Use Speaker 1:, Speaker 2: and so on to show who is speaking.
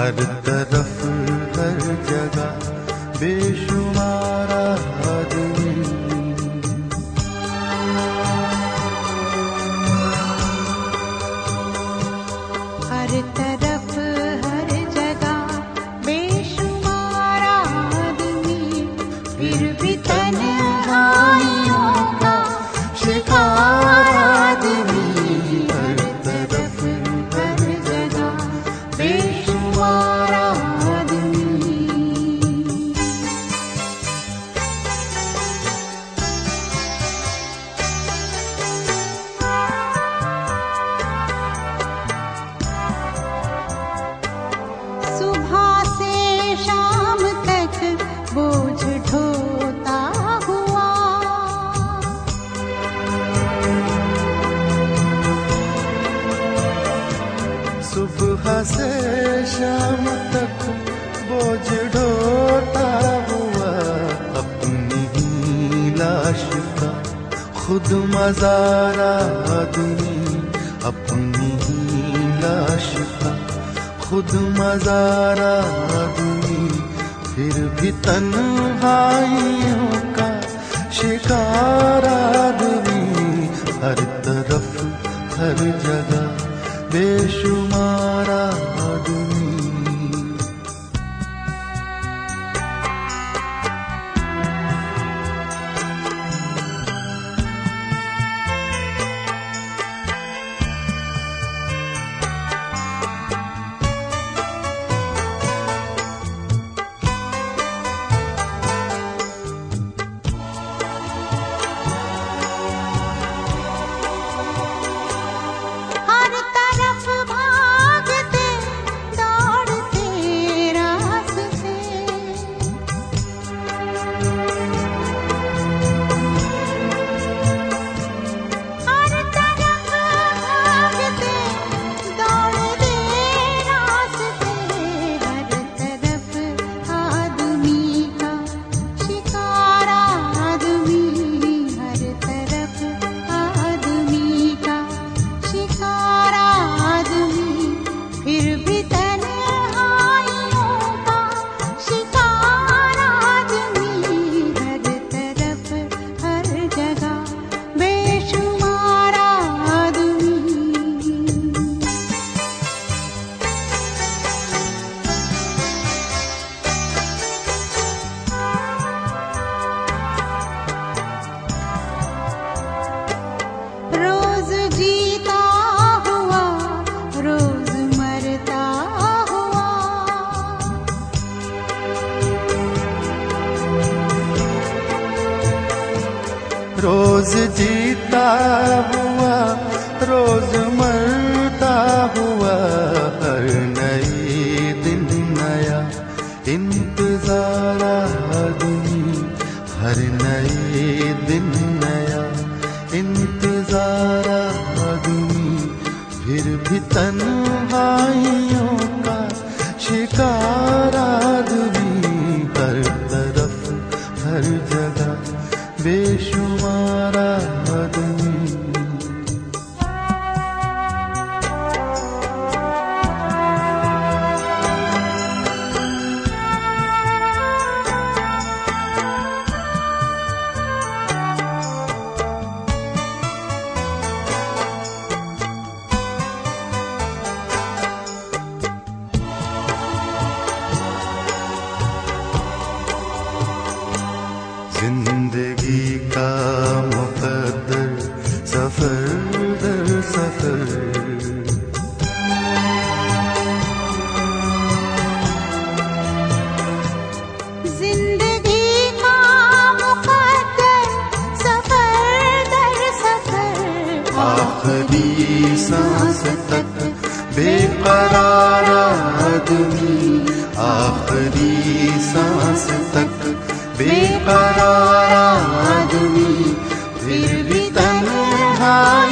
Speaker 1: हर तरफ हर जगह बेशुमार आदमी।
Speaker 2: हर तरफ हर जगह बेशुमार आदमी, फिर भी तन्हाइयों का शिकार आदमी। हर तरफ हर जगह बेशुमार आदमी। सुबह से शाम तक बोझ ढोता हुआ,
Speaker 1: सुबह से शाम तक बोझ ढोता हुआ, अपनी ही लाश का खुद मज़ार आदमी। अपनी ही लाश का खुद मज़ार आदमी, फिर भी तन्हाइयों का शिकार आदमी। हर तरफ हर जगह बेशुमार आदमी।
Speaker 2: हर तरफ भागते दौड़ते रास्ते, हर तरफ भागते दौड़ते रास्ते। हर तरफ आदमी का शिकार आदमी। हर तरफ आदमी का शिकार आदमी, फिर भी तन्हाइयों का शिकार आदमी। हर तरफ हर जगह बेशुमार आदमी। रोज जीता हुआ रोज मरता हुआ,
Speaker 1: रोज जीता हुआ रोज मरता हुआ, हर नए दिन नया इंतजार आदमी। हर नए दिन नया इंतजार आदमी, फिर भी तन्हाइयों का शिकार आदमी। हर तरफ हर जगह बेशुमार आदमी। जिंदगी का मुकद्दर सफर दर सफर,
Speaker 2: जिंदगी का मुकद्दर सफर दर सफर।
Speaker 1: आखिरी सांस तक बेकरार आदमी। आखिरी सांस तक बेकरार आदमी, फिर भी तन्हा